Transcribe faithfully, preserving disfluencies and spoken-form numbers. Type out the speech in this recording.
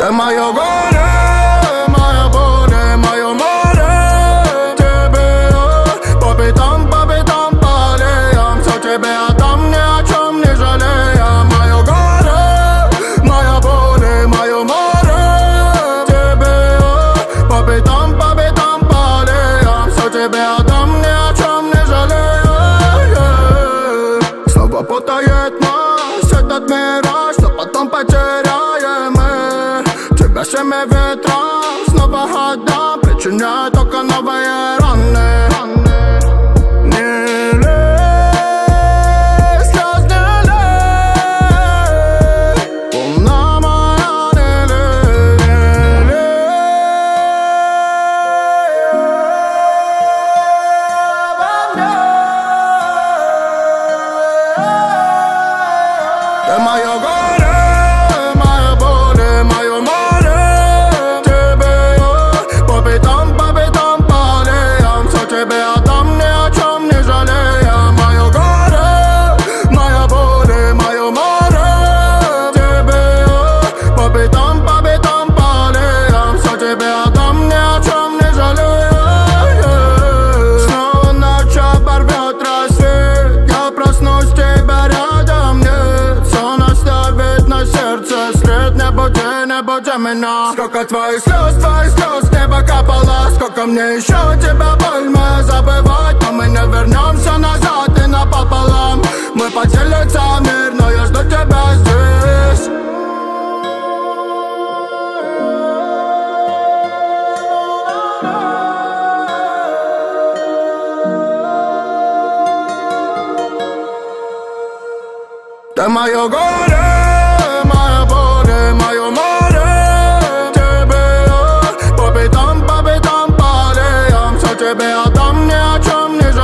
Ты моё горе, моя боль, моё море. Тебе я по пятам, по пятам, по аллеям. Всё тебе отдам, ни о чем не жалея. Моё горе, моя боль, моё море. Тебе я по пятам, по пятам, по аллеям. Всё тебе отдам, ни о чем не жалея. Снова путает нас этот мираж, что потом потеряем мы. Тебя всеми ветрам снова отдам, причиняя только новые раны. Не лей, слез не лей, луна моя, не лей, не лей обо мне. Ты моё горе, моя боль, моё море. Тебе я по пятам, по пятам, по аллеям. Всё тебе отдам, ни о чем не жалея. Моё горе, моя боль, моё море. Тебе я по пятам, по пятам, по аллеям. Всё тебе отдам, ни о чем не жалея. Снова ночь оборвёт рассвет. Я проснусь, тебя рядом нет. Сон оставит на сердце след. Не буди, не буди меня. Сколько твоих слез, твоих слез с неба капало. Сколько мне еще тебя больно забывать. Но мы не вернемся назад и напополам. Мы поделится мир, но я жду тебя здесь. Ты моё горе, моя боль, моё море. Тебе я по пятам, по пятам, по аллеям. Всё тебе отдам, ни о чем не